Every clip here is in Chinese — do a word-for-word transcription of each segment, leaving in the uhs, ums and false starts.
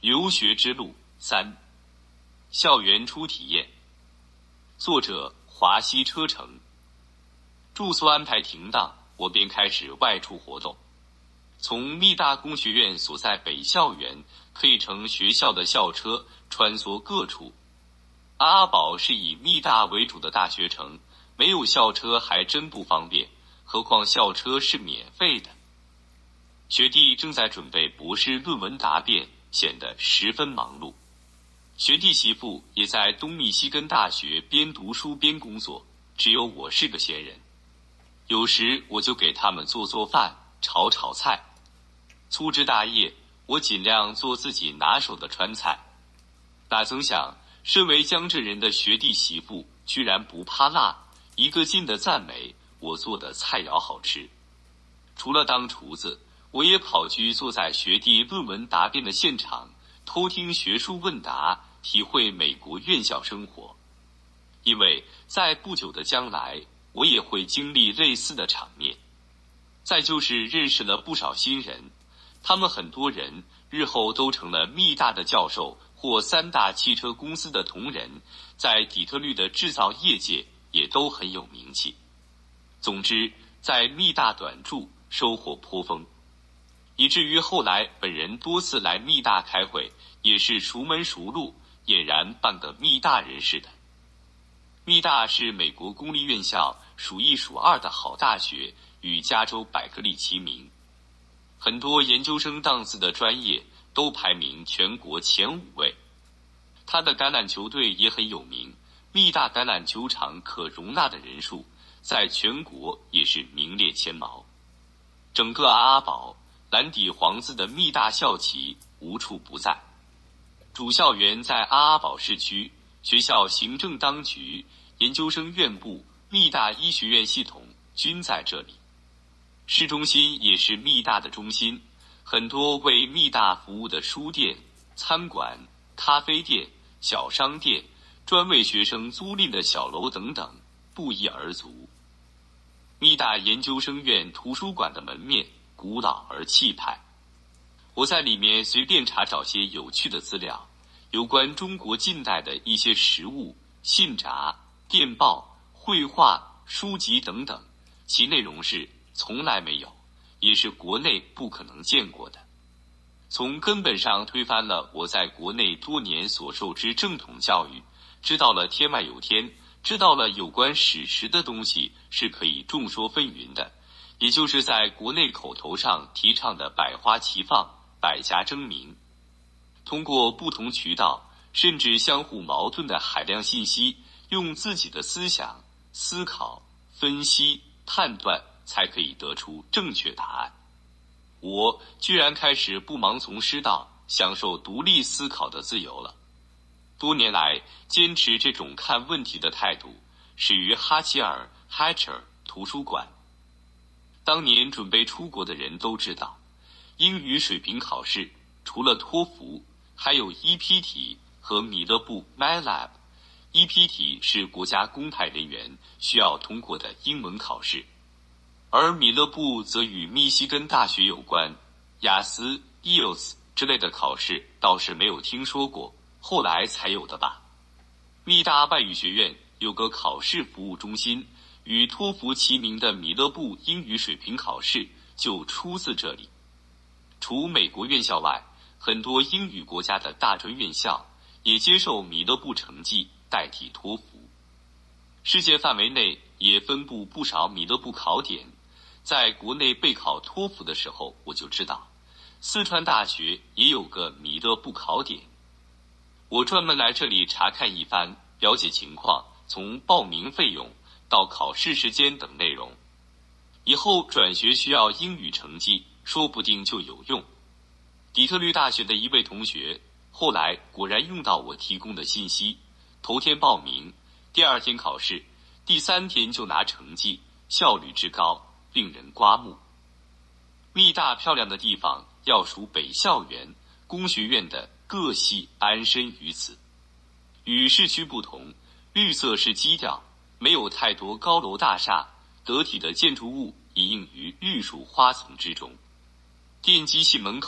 留学之路三，校园初体验。作者华西车程。住宿安排停当，我便开始外出活动。从密大工学院所在北校园，可以乘学校的校车穿梭各处。阿阿堡是以密大为主的大学城，没有校车还真不方便，何况校车是免费的。学弟正在准备博士论文答辩，显得十分忙碌。学弟媳妇也在东密西根大学边读书边工作，只有我是个闲人。有时我就给他们做做饭，炒炒菜。粗枝大叶，我尽量做自己拿手的川菜。哪曾想，身为江浙人的学弟媳妇居然不怕辣，一个劲的赞美我做的菜肴好吃。除了当厨子，我也跑去坐在学弟论文答辩的现场，偷听学术问答，体会美国院校生活。因为在不久的将来，我也会经历类似的场面。再就是认识了不少新人，他们很多人日后都成了密大的教授或三大汽车公司的同仁，在底特律的制造业界也都很有名气。总之，在密大短住，收获颇丰，以至于后来本人多次来密大开会，也是熟门熟路，俨然半个密大人似的。密大是美国公立院校数一数二的好大学，与加州百克利齐名。很多研究生档次的专业都排名全国前五位。他的橄榄球队也很有名，密大橄榄球场可容纳的人数在全国也是名列前茅。整个阿阿堡蓝底黄字的密大校旗无处不在。主校园在阿阿堡市区，学校行政当局、研究生院部、密大医学院系统均在这里。市中心也是密大的中心，很多为密大服务的书店、餐馆、咖啡店、小商店、专为学生租赁的小楼等等，不一而足。密大研究生院图书馆的门面古老而气派。我在里面随便查找些有趣的资料，有关中国近代的一些实物、信札、电报、绘画、书籍等等，其内容是从来没有，也是国内不可能见过的。从根本上推翻了我在国内多年所受之正统教育，知道了天外有天，知道了有关史实的东西是可以众说纷纭的，也就是在国内口头上提倡的百花齐放、百家争鸣。通过不同渠道，甚至相互矛盾的海量信息，用自己的思想、思考、分析、判断，才可以得出正确答案。我居然开始不盲从师道，享受独立思考的自由了。多年来坚持这种看问题的态度，始于哈齐尔 Hatcher 图书馆。当年准备出国的人都知道，英语水平考试除了托福，还有 E P 题和米勒布 MATLAB。E P 题是国家公派人员需要通过的英文考试，而米勒布则与密西根大学有关，雅思、I E L T S 之类的考试倒是没有听说过，后来才有的吧。密大外语学院有个考试服务中心，与托福齐名的米勒布英语水平考试就出自这里。除美国院校外，很多英语国家的大专院校也接受米勒布成绩代替托福。世界范围内也分布不少米勒布考点。在国内备考托福的时候，我就知道四川大学也有个米勒布考点。我专门来这里查看一番，了解情况，从报名费用到考试时间等内容。以后转学需要英语成绩，说不定就有用。底特律大学的一位同学后来果然用到我提供的信息，头天报名，第二天考试，第三天就拿成绩，效率之高令人刮目。密大漂亮的地方要数北校园，工学院的各系安身于此。与市区不同，绿色是基调，没有太多高楼大厦，得体的建筑物隐映于绿树花丛之中。电机系门口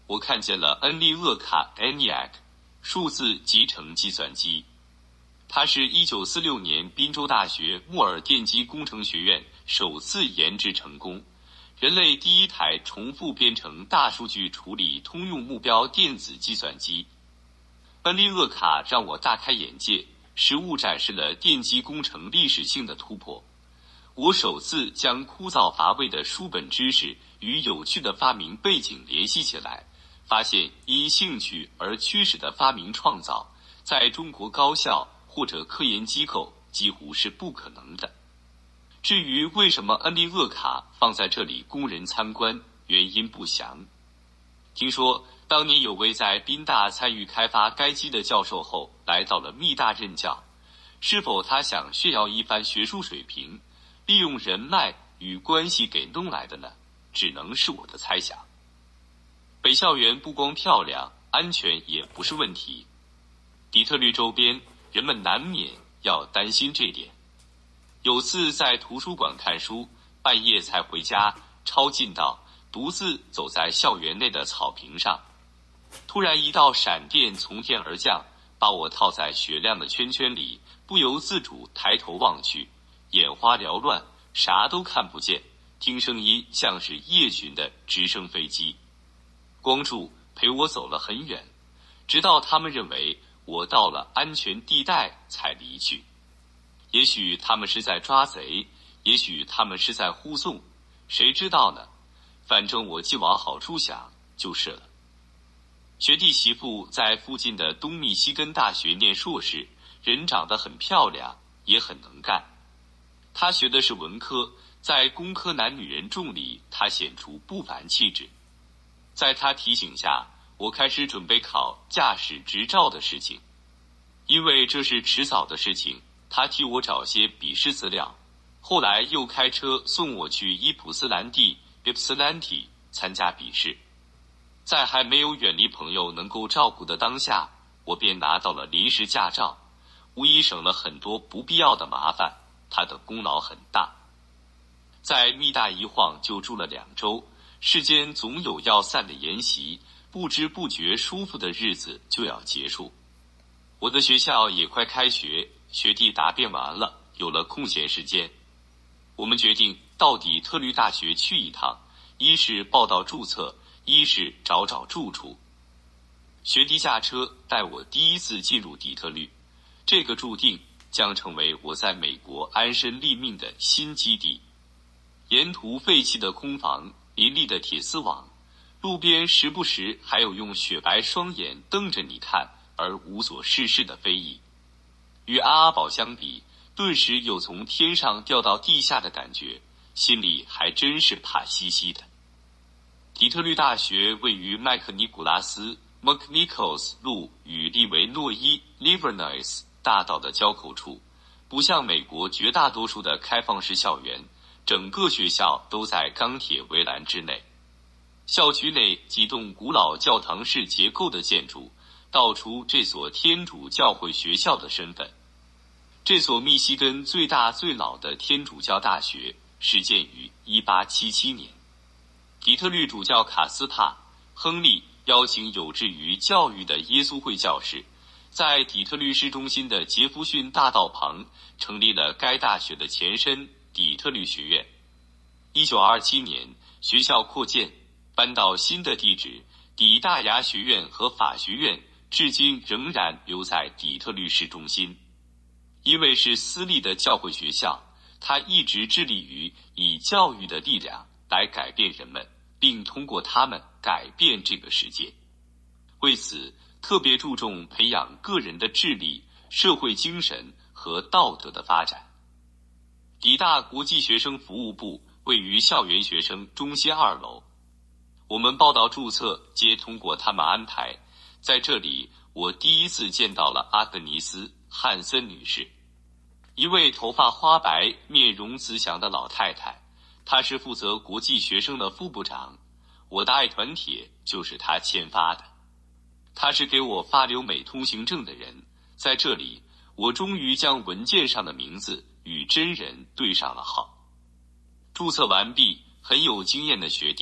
我看见了恩利厄卡 ENIAC 数字集成计算机。它是一九四六年宾州大学穆尔电机工程学院首次研制成功，人类第一台重复编程大数据处理通用目标电子计算机。恩利厄卡让我大开眼界，实物展示了电机工程历史性的突破。我首次将枯燥乏味的书本知识与有趣的发明背景联系起来，发现因兴趣而驱使的发明创造，在中国高校或者科研机构几乎是不可能的。至于为什么恩利厄卡放在这里供人参观，原因不详。听说当年有位在宾大参与开发该机的教授后来到了密大任教，是否他想炫耀一番学术水平，利用人脉与关系给弄来的呢？只能是我的猜想。北校园不光漂亮，安全也不是问题。底特律周边人们难免要担心这点。有次在图书馆看书，半夜才回家，超近道独自走在校园内的草坪上，突然一道闪电从天而降，把我套在雪亮的圈圈里，不由自主抬头望去，眼花缭乱，啥都看不见，听声音像是夜巡的直升飞机。光柱陪我走了很远，直到他们认为我到了安全地带才离去。也许他们是在抓贼，也许他们是在护送，谁知道呢？反正我既往好处想就是了。学弟媳妇在附近的东密西根大学念硕士，人长得很漂亮，也很能干。她学的是文科，在工科男女人众里，她显出不凡气质。在她提醒下，我开始准备考驾驶执照的事情。因为这是迟早的事情，她替我找些笔试资料，后来又开车送我去伊普斯兰蒂 Ypsilanti 参加笔试。在还没有远离朋友能够照顾的当下，我便拿到了临时驾照，无疑省了很多不必要的麻烦，他的功劳很大。在密大一晃就住了两周，世间总有要散的筵席，不知不觉舒服的日子就要结束。我的学校也快开学，学弟答辩完了，有了空闲时间。我们决定到底特律大学去一趟，一是报到注册，一是找找住处。学弟驾车带我第一次进入底特律，这个注定将成为我在美国安身立命的新基地。沿途废弃的空房，林立的铁丝网，路边时不时还有用雪白双眼瞪着你看而无所事事的非议。与阿阿堡相比，顿时有从天上掉到地下的感觉，心里还真是怕兮兮的。底特律大学位于麦克尼古拉斯 McNichols 路与利维诺伊 Livernois 大道的交口处，不像美国绝大多数的开放式校园，整个学校都在钢铁围栏之内。校区内几栋古老教堂式结构的建筑，道出这所天主教会学校的身份。这所密西根最大最老的天主教大学始建于一八七七年。底特律主教卡斯帕·亨利邀请有志于教育的耶稣会教士，在底特律市中心的杰弗逊大道旁成立了该大学的前身底特律学院。一九二七年，学校扩建，搬到新的地址，底大牙学院和法学院至今仍然留在底特律市中心。因为是私立的教会学校，它一直致力于以教育的力量来改变人们，并通过他们改变这个世界。为此，特别注重培养个人的智力、社会精神和道德的发展。底大国际学生服务部位于校园学生中心二楼，我们报到注册皆通过他们安排。在这里，我第一次见到了阿格尼斯·汉森女士，一位头发花白、面容慈祥的老太太。她是负责国际学生的副部长，我的爱团帖就是她签发的。她是给我发留美通行证的人，在这里，我终于将文件上的名字与真人对上了号。注册完毕，很有经验的学弟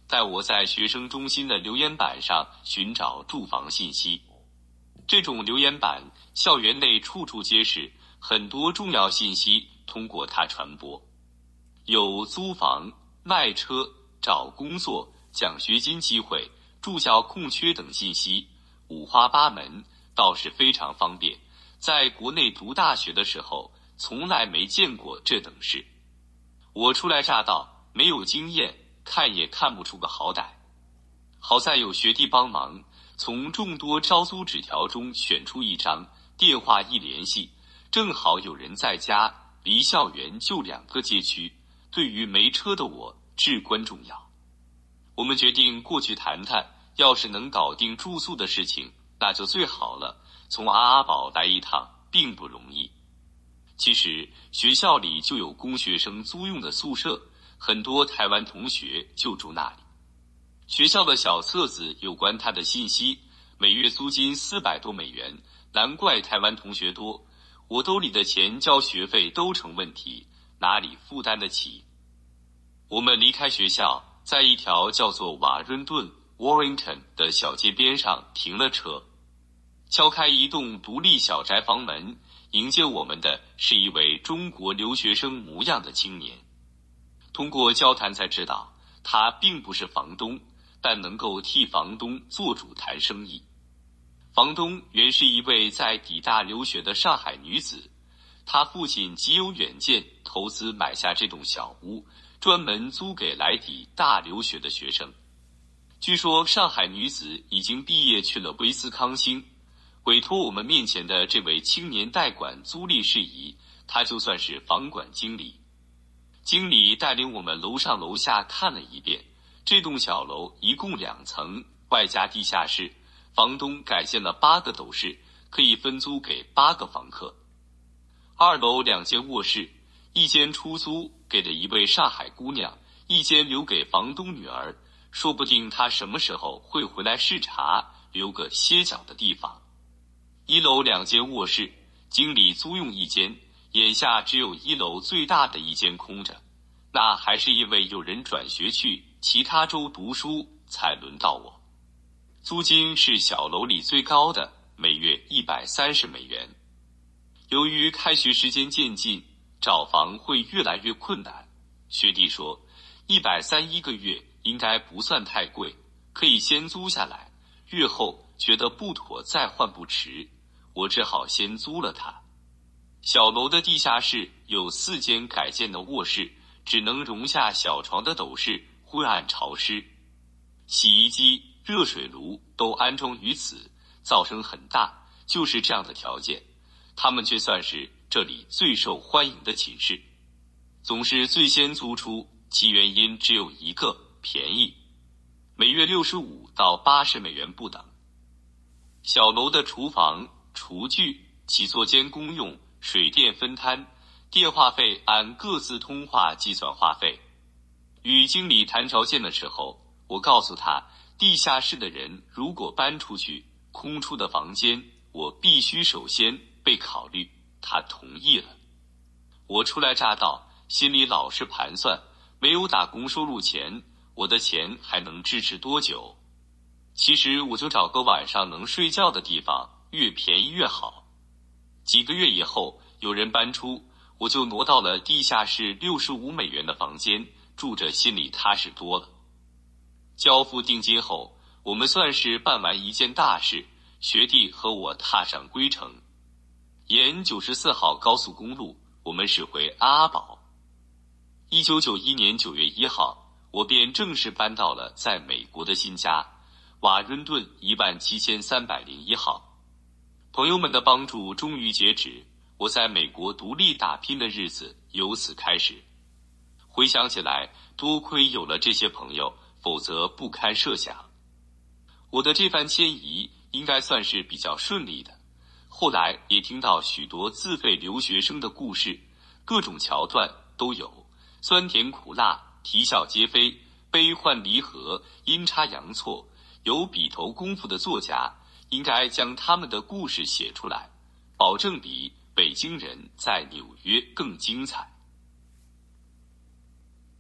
带我在学生中心的留言板上寻找住房信息。这种留言板校园内处处皆是，很多重要信息通过它传播，有租房、卖车、找工作、奖学金机会、住校空缺等信息，五花八门，倒是非常方便。在国内读大学的时候，从来没见过这等事。我初来乍到，没有经验，看也看不出个好歹。好在有学弟帮忙，从众多招租纸条中选出一张，电话一联系，正好有人在家，离校园就两个街区，对于没车的我至关重要。我们决定过去谈谈，要是能搞定住宿的事情，那就最好了。从阿阿堡来一趟并不容易。其实学校里就有供学生租用的宿舍，很多台湾同学就住那里。学校的小册子有关他的信息，每月租金四百多美元，难怪台湾同学多。我兜里的钱交学费都成问题，哪里负担得起？我们离开学校，在一条叫做瓦伦顿 Warrington 的小街边上停了车，敲开一栋独立小宅房门，迎接我们的是一位中国留学生模样的青年。通过交谈才知道，他并不是房东，但能够替房东做主谈生意。房东原是一位在抵大留学的上海女子，她父亲极有远见，投资买下这栋小屋，专门租给来抵大留学的学生。据说上海女子已经毕业去了威斯康星，委托我们面前的这位青年代管租赁事宜，他就算是房管经理。经理带领我们楼上楼下看了一遍，这栋小楼一共两层，外加地下室，房东改建了八个斗室，可以分租给八个房客。二楼两间卧室，一间出租给了一位上海姑娘，一间留给房东女儿，说不定她什么时候会回来视察，留个歇脚的地方。一楼两间卧室，经理租用一间，眼下只有一楼最大的一间空着，那还是因为有人转学去其他州读书才轮到我。租金是小楼里最高的，每月一百三十美元。由于开学时间渐近，找房会越来越困难。学弟说一百三一个月应该不算太贵，可以先租下来，月后觉得不妥再换不迟。我只好先租了它。小楼的地下室有四间改建的卧室，只能容下小床的斗室，昏暗潮湿。洗衣机、热水炉都安装于此，噪声很大。就是这样的条件，他们却算是这里最受欢迎的寝室，总是最先租出，其原因只有一个：便宜，每月六十五到八十美元不等。小楼的厨房、厨具、起坐间公用，水电分摊，电话费按各自通话计算话费。与经理谈条件的时候，我告诉他，地下室的人如果搬出去，空出的房间我必须首先被考虑。他同意了。我初来乍到，心里老是盘算，没有打工收入前，我的钱还能支持多久？其实我就找个晚上能睡觉的地方，越便宜越好。几个月以后，有人搬出，我就挪到了地下室六十五美元的房间，住着心里踏实多了。交付定金后，我们算是办完一件大事，学弟和我踏上归程。沿九十四号高速公路，我们驶回阿阿堡。一九九一年九月一号，我便正式搬到了在美国的新家，瓦伦顿一万七千三百零一号。朋友们的帮助终于截止，我在美国独立打拼的日子由此开始。回想起来，多亏有了这些朋友，否则不堪设想。我的这番迁移应该算是比较顺利的。后来也听到许多自费留学生的故事，各种桥段都有，酸甜苦辣，啼笑皆非，悲欢离合，阴差阳错。有笔头功夫的作家应该将他们的故事写出来，保证比北京人在纽约更精彩。